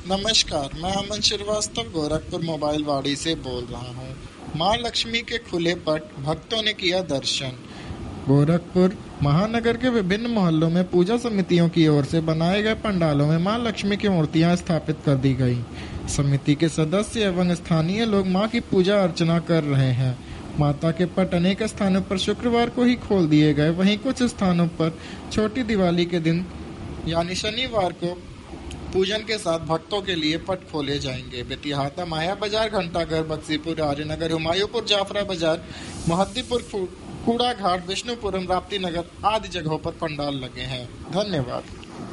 नमस्कार, मैं अमन श्रीवास्तव गोरखपुर मोबाइल वाड़ी से बोल रहा हूँ। माँ लक्ष्मी के खुले पट, भक्तों ने किया दर्शन। गोरखपुर महानगर के विभिन्न मोहल्लों में पूजा समितियों की ओर से बनाए गए पंडालों में मां लक्ष्मी की मूर्तियां स्थापित कर दी गई। समिति के सदस्य एवं स्थानीय लोग मां की पूजा अर्चना कर रहे हैं। माता के पट अनेक स्थानों पर शुक्रवार को ही खोल दिए गए, वहीं कुछ स्थानों पर छोटी दिवाली के दिन यानी शनिवार को पूजन के साथ भक्तों के लिए पट खोले जाएंगे। बेतिहाता, माया बाजार, घंटाघर, बक्सीपुर, आर्यनगर, हुमायूंपुर, जाफरा बाजार, मोहद्दीपुर, कूड़ा घाट, विष्णुपुरम, राप्ती नगर आदि जगहों पर पंडाल लगे हैं। धन्यवाद।